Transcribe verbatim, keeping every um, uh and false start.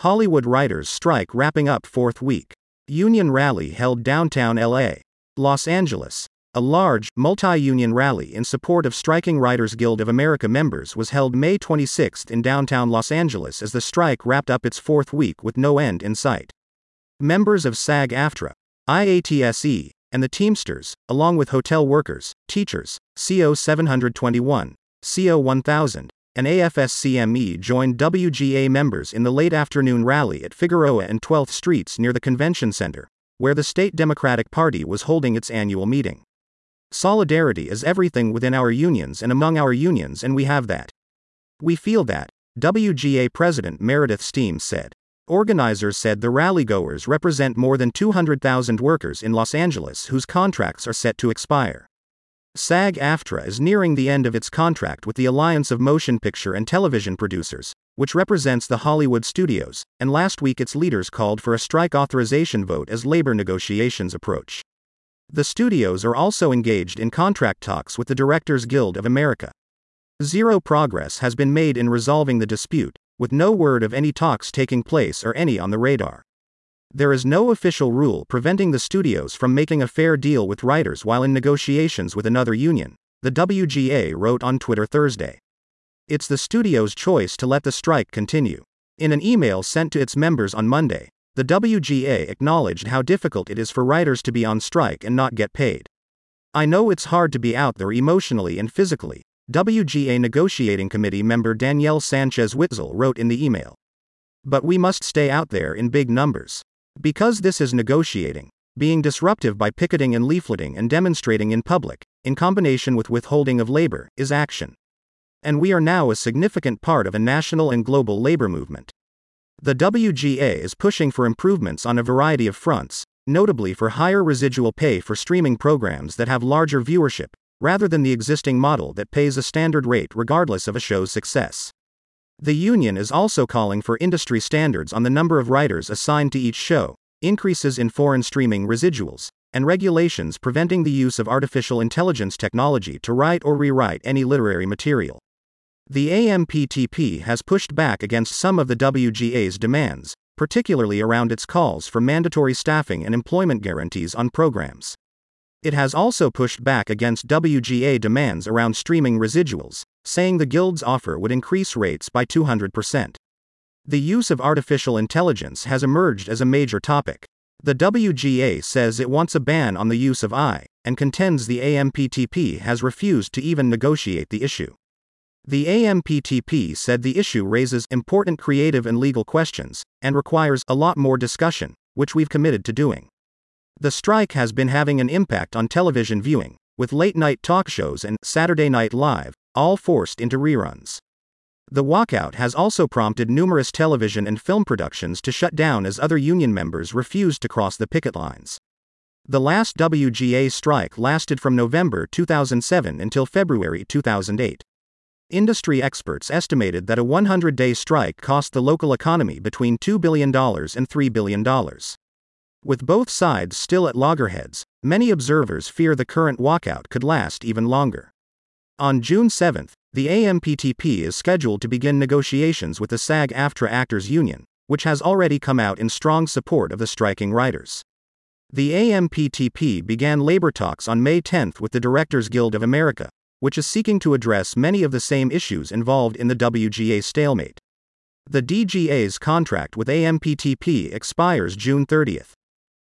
Hollywood writers' strike wrapping up fourth week. Union rally held downtown L A. Los Angeles. A large, multi-union rally in support of striking Writers Guild of America members was held May twenty-sixth in downtown Los Angeles as the strike wrapped up its fourth week with no end in sight. Members of SAG-AFTRA, I A T S E, and the Teamsters, along with hotel workers, teachers, C O seven twenty-one, C O one thousand, and A F S C M E joined W G A members in the late afternoon rally at Figueroa and twelfth Streets near the Convention Center, where the state Democratic Party was holding its annual meeting. Solidarity is everything within our unions and among our unions, and we have that. We feel that, W G A President Meredith Steams said. Organizers said the rallygoers represent more than two hundred thousand workers in Los Angeles whose contracts are set to expire. SAG-AFTRA is nearing the end of its contract with the Alliance of Motion Picture and Television Producers, which represents the Hollywood studios, and last week its leaders called for a strike authorization vote as labor negotiations approach. The studios are also engaged in contract talks with the Directors Guild of America. Zero progress has been made in resolving the dispute, with no word of any talks taking place or any on the radar. There is no official rule preventing the studios from making a fair deal with writers while in negotiations with another union, the W G A wrote on Twitter Thursday. It's the studio's choice to let the strike continue. In an email sent to its members on Monday, the W G A acknowledged how difficult it is for writers to be on strike and not get paid. I know it's hard to be out there emotionally and physically, W G A Negotiating Committee member Danielle Sanchez-Witzel wrote in the email. But we must stay out there in big numbers. Because this is negotiating, being disruptive by picketing and leafleting and demonstrating in public, in combination with withholding of labor, is action. And we are now a significant part of a national and global labor movement. The W G A is pushing for improvements on a variety of fronts, notably for higher residual pay for streaming programs that have larger viewership, rather than the existing model that pays a standard rate regardless of a show's success. The union is also calling for industry standards on the number of writers assigned to each show, increases in foreign streaming residuals, and regulations preventing the use of artificial intelligence technology to write or rewrite any literary material. The A M P T P has pushed back against some of the W G A's demands, particularly around its calls for mandatory staffing and employment guarantees on programs. It has also pushed back against W G A demands around streaming residuals, saying the Guild's offer would increase rates by two hundred percent. The use of artificial intelligence has emerged as a major topic. The W G A says it wants a ban on the use of A I, and contends the A M P T P has refused to even negotiate the issue. The A M P T P said the issue raises important creative and legal questions, and requires a lot more discussion, which we've committed to doing. The strike has been having an impact on television viewing, with late-night talk shows and Saturday Night Live, all forced into reruns. The walkout has also prompted numerous television and film productions to shut down as other union members refused to cross the picket lines. The last W G A strike lasted from November two thousand seven until February two thousand eight. Industry experts estimated that a one hundred day strike cost the local economy between two billion dollars and three billion dollars. With both sides still at loggerheads, many observers fear the current walkout could last even longer. On June seventh, the A M P T P is scheduled to begin negotiations with the SAG-AFTRA Actors Union, which has already come out in strong support of the striking writers. The A M P T P began labor talks on May tenth with the Directors Guild of America, which is seeking to address many of the same issues involved in the W G A stalemate. The D G A's contract with A M P T P expires June thirtieth.